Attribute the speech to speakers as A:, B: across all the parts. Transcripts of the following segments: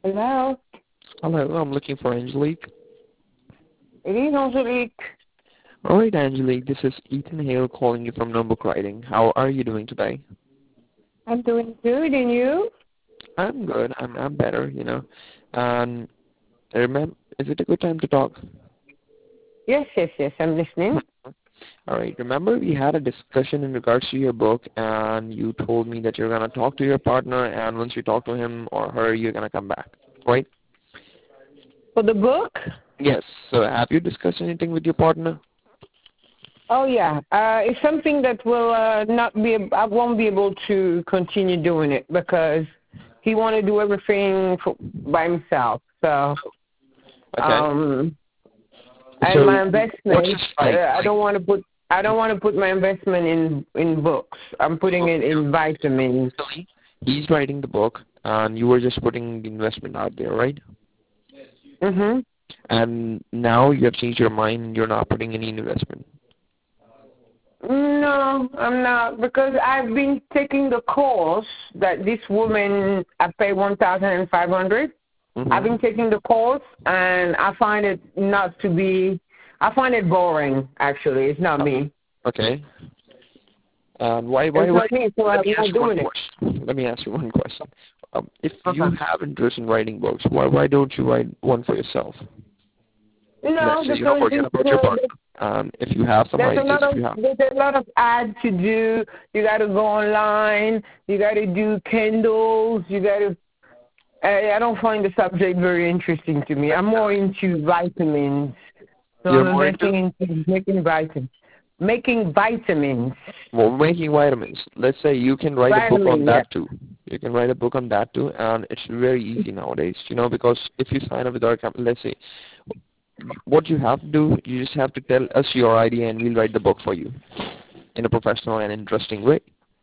A: Hello.
B: Hello, I'm looking for Angelique.
A: It is Angelique.
B: All right, Angelique, this is Ethan Hale calling you from Notebook Writing. How are you doing today?
A: I'm doing good, and you?
B: I'm good. I'm better. And is it a good time to talk?
A: Yes, yes, yes. I'm listening.
B: All right. Remember, we had a discussion in regards to your book, and you told me that you're gonna talk to your partner, and once you talk to him or her, you're gonna come back, right?
A: For the book?
B: Yes. So, have you discussed anything with your partner?
A: Oh yeah. It's something that will not be. I won't be able to continue doing it because he want to do everything by himself. So,
B: Okay.
A: and my
B: So, what's
A: investment,
B: his fight?
A: I don't want to put. I don't want to put my investment in books. I'm putting it in vitamins.
B: Basically, he's writing the book, and you were just putting the investment out there, right?
A: Mhm.
B: And now you have changed your mind and you're not putting any investment.
A: No, I'm not, because I've been taking the course that this woman, I pay 1,500. I've
B: Mm-hmm.
A: been taking the course, and I find it not to be. I find it boring. Actually, it's not me.
B: Okay. And why?
A: It's not me, so
B: Let
A: I'm
B: me ask
A: not
B: you one
A: doing it.
B: question. Let me ask you one question. If you
A: Okay.
B: have interest in writing books, why don't you write one for yourself?
A: No,
B: Let's say you don't
A: because
B: forget about your partner. If you have some
A: there's
B: ideas, if you have.
A: a lot of ads to do. You got to go online. You got to do candles. You got to. I don't find the subject very interesting to me. I'm more into vitamins. So
B: You're
A: I'm
B: more into
A: investing into making vitamins. Making vitamins.
B: making vitamins. Let's say you can write a book on
A: Vitamin, yeah.
B: that too. You can write a book on that too, and it's very easy nowadays. Because if you sign up with our company, let's say, what you have to do, you just have to tell us your idea, and we'll write the book for you in a professional and interesting way.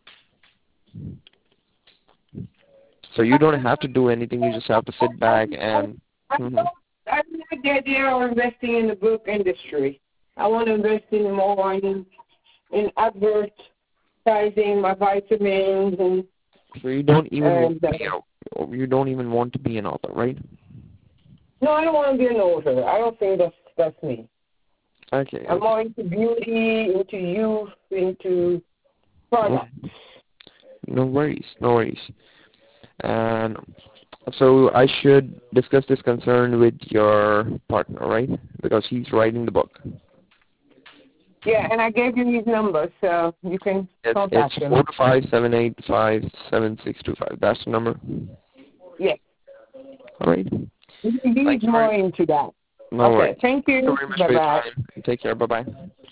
B: So you don't have to do anything. You just have to sit back and. Mhm.
A: I like the idea of investing in the book industry. I want to invest in more in advertising my vitamins and
B: So you don't even want
A: and
B: to be you don't even want to be an author, right?
A: no, I don't want to be an author. I don't think that's me.
B: Okay.
A: I'm
B: Okay.
A: more into beauty, into youth, into products.
B: No worries. No worries. And so I should discuss this concern with your partner, right? Because he's writing the book.
A: Yeah, and I gave you his number, so you can
B: It's
A: contact him.
B: 425-785-7625. That's the number.
A: Yes.
B: All right.
A: He's
B: Thank you
A: more into that.
B: No
A: Okay,
B: worries.
A: thank
B: Thank you
A: you.
B: very much for your
A: Bye-bye.
B: time. Take care. Bye bye.